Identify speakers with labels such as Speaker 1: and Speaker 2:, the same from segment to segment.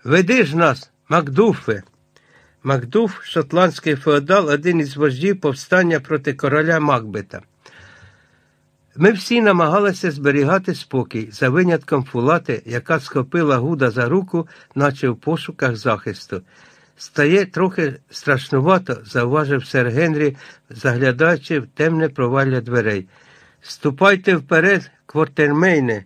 Speaker 1: «Веди ж нас, Макдуфе!» Макдуф – шотландський феодал, один із вождів повстання проти короля Макбета. Ми всі намагалися зберігати спокій, за винятком Фулати, яка схопила Гуда за руку, наче в пошуках захисту. «Стає трохи страшнувато», – зауважив сер Генрі, заглядаючи в темне провалля дверей. «Ступайте вперед, квартермейне.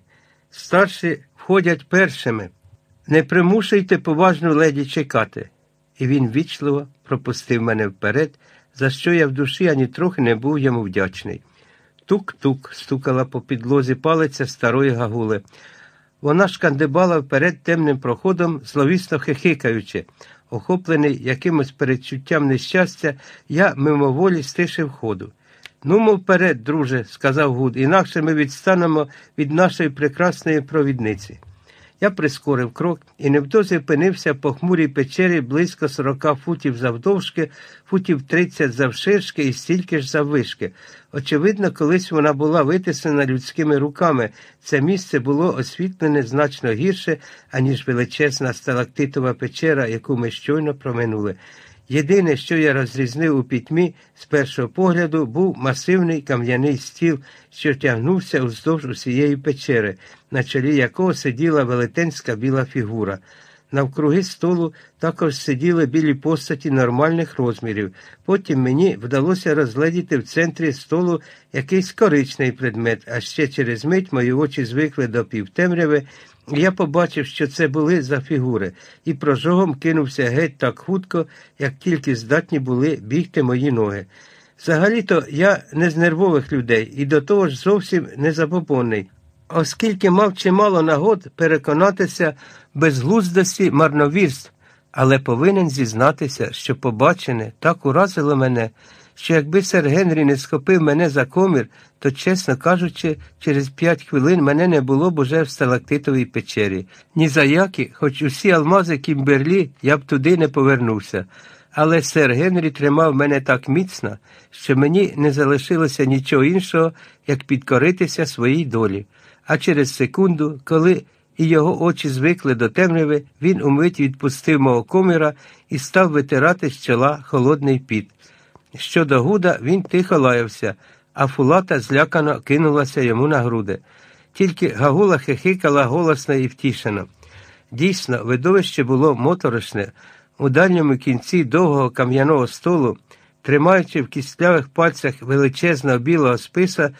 Speaker 1: Старші входять першими. Не примушуйте поважну леді чекати». І він ввічливо пропустив мене вперед, за що я в душі ані трохи не був йому вдячний. Тук-тук стукала по підлозі палиця старої Гагули. Вона шкандибала вперед темним проходом, зловісно хихикаючи. Охоплений якимось передчуттям нещастя, я мимоволі стишив ходу. «Нумо вперед, друже», – сказав Гуд, – «інакше ми відстанемо від нашої прекрасної провідниці». Я прискорив крок і невдовзі опинився в похмурій печері близько 40 футів завдовжки, футів 30 завширшки і стільки ж заввишки. Очевидно, колись вона була витиснена людськими руками. Це місце було освітлене значно гірше, аніж величезна сталактитова печера, яку ми щойно проминули. Єдине, що я розрізнив у пітьмі з першого погляду, був масивний кам'яний стіл, що тягнувся уздовж усієї печери, на чолі якого сиділа велетенська біла фігура. Навкруги столу також сиділи білі постаті нормальних розмірів. Потім мені вдалося розгледіти в центрі столу якийсь коричневий предмет, а ще через мить мої очі звикли до півтемряви, і я побачив, що це були за фігури, і прожогом кинувся геть так хутко, як тільки здатні були бігти мої ноги. Взагалі-то я не з нервових людей і до того ж зовсім не забобонний, оскільки мав чимало нагод переконатися в безглуздості марновірств, але повинен зізнатися, що побачене так уразило мене, що якби сер Генрі не схопив мене за комір, то, чесно кажучи, через 5 хвилин мене не було б уже в сталактитовій печері. Ні за які, хоч усі алмази Кімберлі, я б туди не повернувся. Але сер Генрі тримав мене так міцно, що мені не залишилося нічого іншого, як підкоритися своїй долі. А через секунду, коли і його очі звикли до темряви, він умить відпустив мого коміра і став витирати з чола холодний піт. Щодо Гуда, він тихо лаявся, а Фулата злякано кинулася йому на груди. Тільки Гагула хихикала голосно і втішено. Дійсно, видовище було моторошне. У дальньому кінці довгого кам'яного столу, тримаючи в кістлявих пальцях величезного білого списа,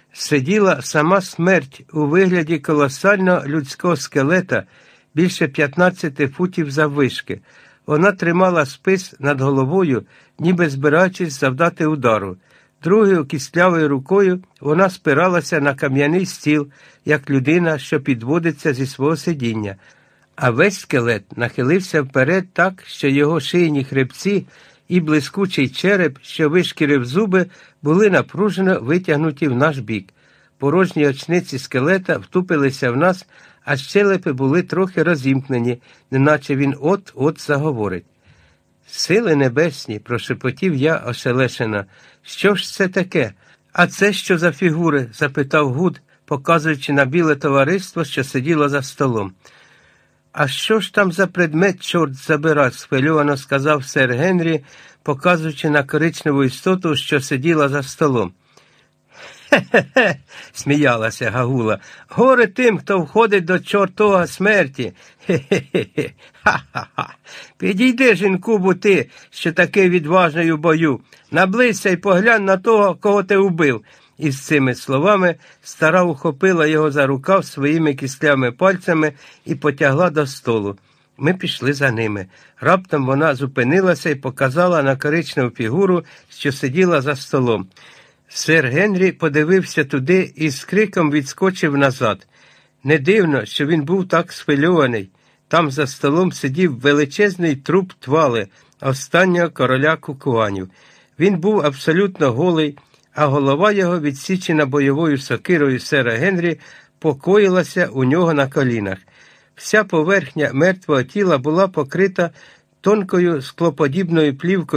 Speaker 1: сиділа сама смерть у вигляді колосального людського скелета, більше 15 футів заввишки. Вона тримала спис над головою, ніби збираючись завдати удару. Другою кістлявою рукою вона спиралася на кам'яний стіл, як людина, що підводиться зі свого сидіння. А весь скелет нахилився вперед так, що його шийні хребці і блискучий череп, що вишкірив зуби, були напружено витягнуті в наш бік. Порожні очниці скелета втупилися в нас, а щелепи були трохи розімкнені, неначе він от-от заговорить. «Сили небесні!» – прошепотів я ошелешено. «Що ж це таке? А це що за фігури?» – запитав Гуд, показуючи на біле товариство, що сиділо за столом. «А що ж там за предмет, чорт забирай?» – схвильовано сказав сер Генрі, показуючи на коричневу істоту, що сиділа за столом. «Хе-хе-хе!» – сміялася Гагула. «Горе тим, хто входить до чортова смерті! Хе-хе-хе! Ха-ха-ха! Підійди ж, інкубу, ти, що такий відважний у бою! Наблизься й поглянь на того, кого ти вбив!» І з цими словами стара ухопила його за рукав своїми кістлявими пальцями і потягла до столу. Ми пішли за ними. Раптом вона зупинилася і показала на коричневу фігуру, що сиділа за столом. Сер Генрі подивився туди і з криком відскочив назад. Не дивно, що він був так схвильований. Там за столом сидів величезний труп Твали, останнього короля кукуанів. Він був абсолютно голий, а голова його, відсічена бойовою сокирою сера Генрі, покоїлася у нього на колінах. Вся поверхня мертвого тіла була покрита тонкою склоподібною плівкою,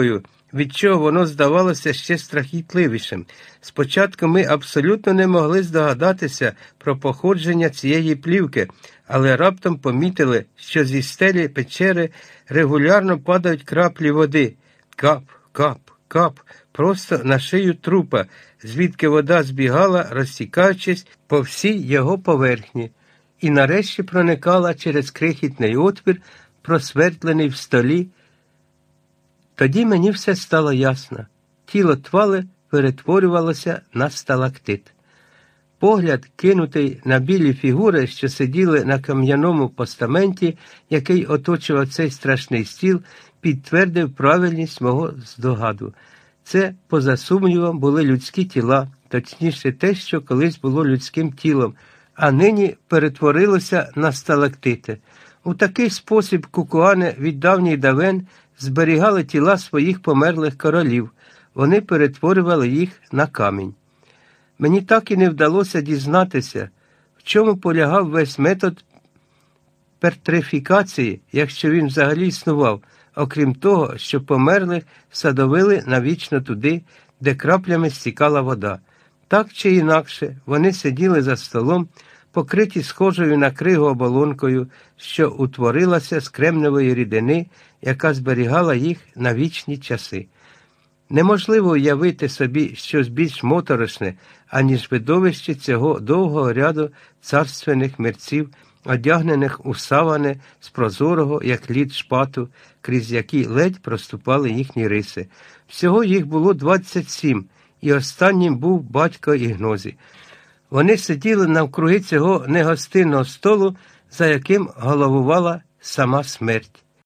Speaker 1: від чого воно здавалося ще страхітливішим. Спочатку ми абсолютно не могли здогадатися про походження цієї плівки, але раптом помітили, що зі стелі печери регулярно падають краплі води. Кап, кап, кап, просто на шию трупа, звідки вода збігала, розтікаючись по всій його поверхні, і нарешті проникала через крихітний отвір, просвертлений в столі. Тоді мені все стало ясно. Тіло Твали перетворювалося на сталактит. Погляд, кинутий на білі фігури, що сиділи на кам'яному постаменті, який оточував цей страшний стіл, підтвердив правильність мого здогаду. Це, поза сумнівом, були людські тіла, точніше те, що колись було людським тілом, а нині перетворилося на сталактити. У такий спосіб кукуани від давніх давен зберігали тіла своїх померлих королів, вони перетворювали їх на камінь. Мені так і не вдалося дізнатися, в чому полягав весь метод петрифікації, якщо він взагалі існував, окрім того, що померлих садовили навічно туди, де краплями стікала вода. Так чи інакше, вони сиділи за столом, покриті схожою на кригу оболонкою, що утворилася з кремневої рідини, яка зберігала їх на вічні часи. Неможливо уявити собі щось більш моторошне, аніж видовище цього довгого ряду царственних мерців, одягнених у савани з прозорого, як лід шпату, крізь які ледь проступали їхні риси. Всього їх було 27, і останнім був батько Ігнозі. Вони сиділи навкруги цього негостинного столу, за яким головувала сама смерть.